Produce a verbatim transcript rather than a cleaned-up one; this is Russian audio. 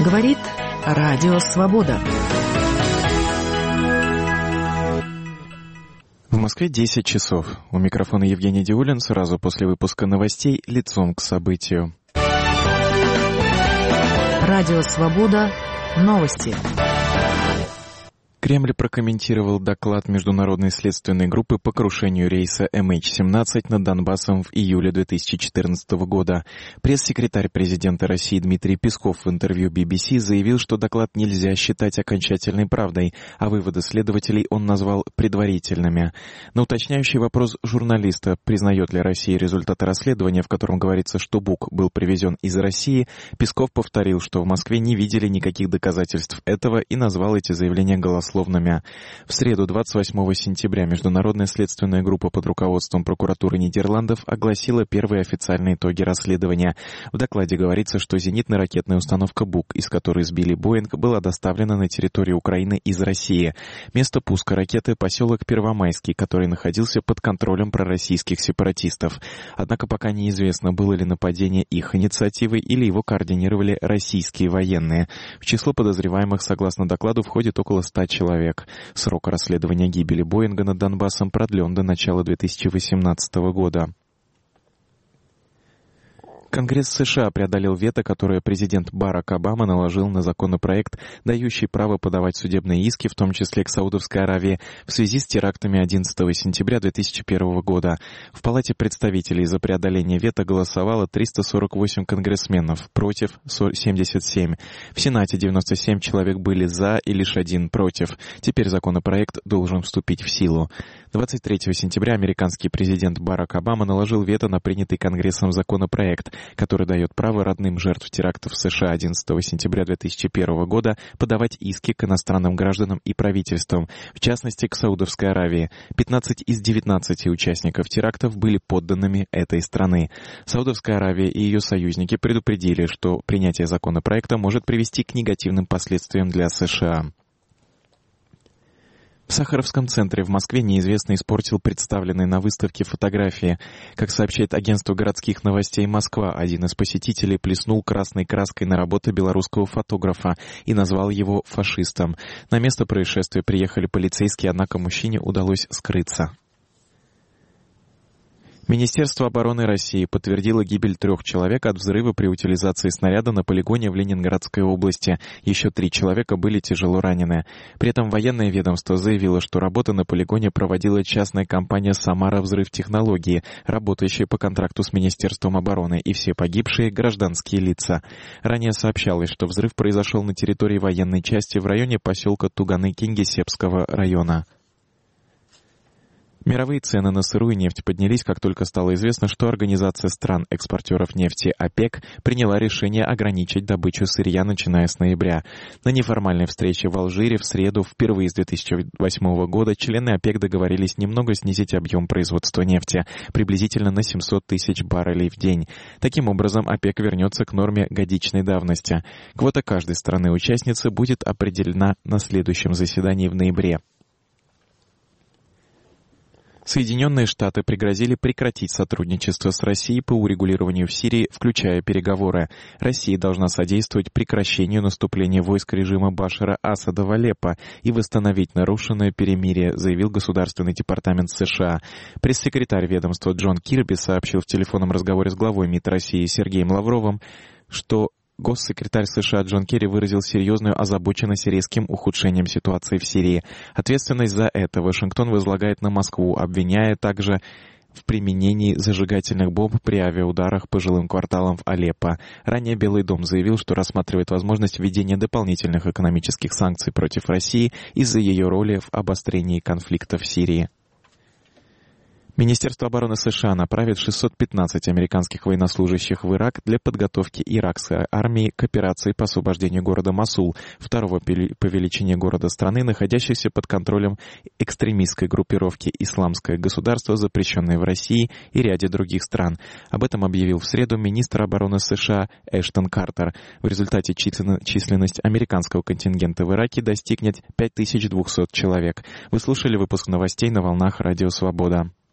Говорит Радио Свобода. В Москве десять часов. У микрофона Евгений Диулин. Сразу после выпуска новостей лицом к событию. Радио Свобода. Новости. Кремль прокомментировал доклад Международной следственной группы по крушению рейса эм эйч семнадцать над Донбассом в июле две тысячи четырнадцатого года. Пресс-секретарь президента России Дмитрий Песков в интервью би би си заявил, что доклад нельзя считать окончательной правдой, а выводы следователей он назвал предварительными. На уточняющий вопрос журналиста, признает ли Россия результаты расследования, в котором говорится, что Бук был привезен из России, Песков повторил, что в Москве не видели никаких доказательств этого и назвал эти заявления голословными. В среду, двадцать восьмого сентября, Международная следственная группа под руководством прокуратуры Нидерландов огласила первые официальные итоги расследования. В докладе говорится, что зенитно-ракетная установка «Бук», из которой сбили «Боинг», была доставлена на территорию Украины из России. Место пуска ракеты — поселок Первомайский, который находился под контролем пророссийских сепаратистов. Однако пока неизвестно, было ли нападение их инициативой или его координировали российские военные. В число подозреваемых, согласно докладу, входит около ста человек. Человек. Срок расследования гибели Боинга над Донбассом продлен до начала две тысячи восемнадцатого года. Конгресс США преодолел вето, которое президент Барак Обама наложил на законопроект, дающий право подавать судебные иски, в том числе к Саудовской Аравии, в связи с терактами одиннадцатого сентября две тысячи первого года. В Палате представителей за преодоление вето голосовало триста сорок восемь конгрессменов, против семьдесят семь. В Сенате девяносто семь человек были за и лишь один против. Теперь законопроект должен вступить в силу. двадцать третьего сентября американский президент Барак Обама наложил вето на принятый Конгрессом законопроект, который дает право родным жертв терактов в США одиннадцатого сентября две тысячи первого года подавать иски к иностранным гражданам и правительствам, в частности, к Саудовской Аравии. пятнадцать из девятнадцати участников терактов были подданными этой страны. Саудовская Аравия и ее союзники предупредили, что принятие законопроекта может привести к негативным последствиям для США. В Сахаровском центре в Москве неизвестный испортил представленные на выставке фотографии. Как сообщает агентство городских новостей «Москва», один из посетителей плеснул красной краской на работы белорусского фотографа и назвал его фашистом. На место происшествия приехали полицейские, однако мужчине удалось скрыться. Министерство обороны России подтвердило гибель трех человек от взрыва при утилизации снаряда на полигоне в Ленинградской области. Еще три человека были тяжело ранены. При этом военное ведомство заявило, что работа на полигоне проводила частная компания «Самара Взрывтехнологии», работающая по контракту с Министерством обороны, и все погибшие — гражданские лица. Ранее сообщалось, что взрыв произошел на территории военной части в районе поселка Туганы Кингисеппского района. Мировые цены на сырую нефть поднялись, как только стало известно, что Организация стран-экспортеров нефти ОПЕК приняла решение ограничить добычу сырья, начиная с ноября. На неформальной встрече в Алжире в среду, впервые с две тысячи восьмого года, члены ОПЕК договорились немного снизить объем производства нефти, приблизительно на семьсот тысяч баррелей в день. Таким образом, ОПЕК вернется к норме годичной давности. Квота каждой страны-участницы будет определена на следующем заседании в ноябре. Соединенные Штаты пригрозили прекратить сотрудничество с Россией по урегулированию в Сирии, включая переговоры. Россия должна содействовать прекращению наступления войск режима Башара Асада в Алеппо и восстановить нарушенное перемирие, заявил Государственный департамент США. Пресс-секретарь ведомства Джон Кирби сообщил в телефонном разговоре с главой МИД России Сергеем Лавровым, что госсекретарь США Джон Керри выразил серьезную озабоченность резким ухудшением ситуации в Сирии. Ответственность за это Вашингтон возлагает на Москву, обвиняя также в применении зажигательных бомб при авиаударах по жилым кварталам в Алеппо. Ранее Белый дом заявил, что рассматривает возможность введения дополнительных экономических санкций против России из-за ее роли в обострении конфликта в Сирии. Министерство обороны США направит шестьсот пятнадцать американских военнослужащих в Ирак для подготовки иракской армии к операции по освобождению города Мосул, второго по величине города страны, находящегося под контролем экстремистской группировки «Исламское государство», запрещенной в России и ряде других стран. Об этом объявил в среду министр обороны США Эштон Картер. В результате численность американского контингента в Ираке достигнет пять тысяч двести человек. Вы слушали выпуск новостей на волнах Радио Свобода.